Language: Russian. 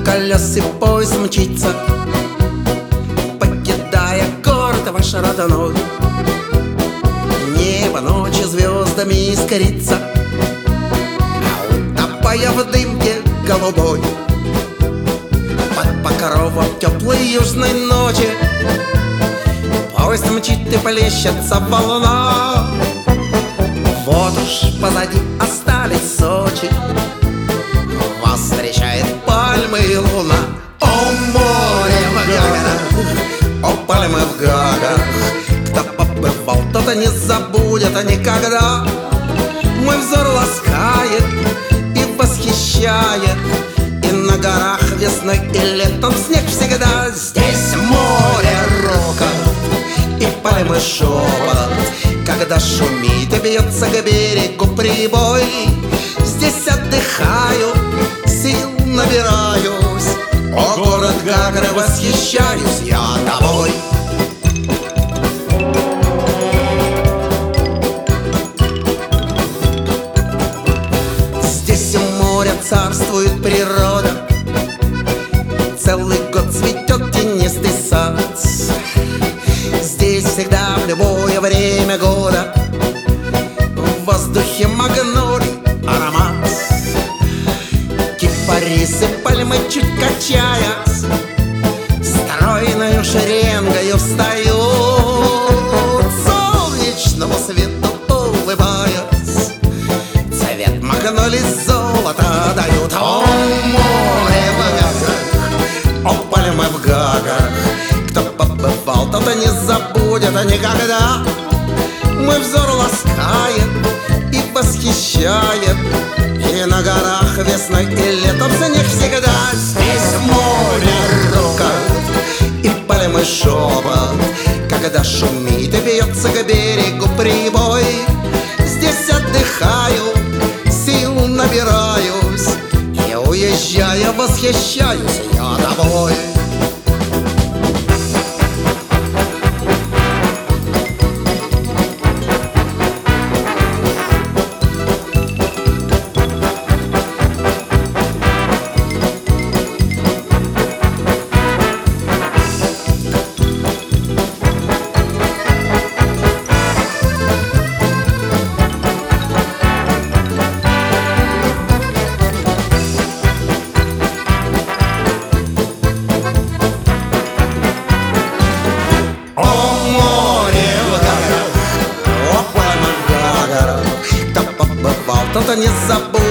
колес и поезд мчится, покидая город ваш родной. Небо ночи звездами искрится, утопая в дымке голубой. Под покровом теплой южной ночи поезд мчит и плещется волна. Вот уж позади остались Сочи, вас встречает пальмы и луна. О, море в Гагарах, о, пальмы в Гагарах, кто побывал, тот не забудет никогда. Мой взор ласкает и восхищает, и на горах весной и летом снег всегда. Здесь море рока и пальмы шепот, когда шумит и бьется к берегу прибой. Здесь отдыхаю, сил набираюсь, о, город Гагра, восхищаюсь я тобой. Здесь у моря царствует природа, целый год цветет тенистый сад. Здесь всегда в любое время года в воздухе магнолий аромат. Кипарисы, пальмы чуть качаясь, стройною шеренгою встают, солнечному свету улыбаясь, цвет магнолий золото дают. О, море в Гагарах, о, пальмы в Гагарах, кто побывал, тот не забудет никогда. Мой взор ласкает и восхищает, и на горах весной и летом снег всегда. Здесь море рока и пальмы шепот, когда шумит и бьется к берегу прибой. Здесь отдыхаю, сил набираюсь, и уезжая восхищаюсь я тобой. Тот не забудет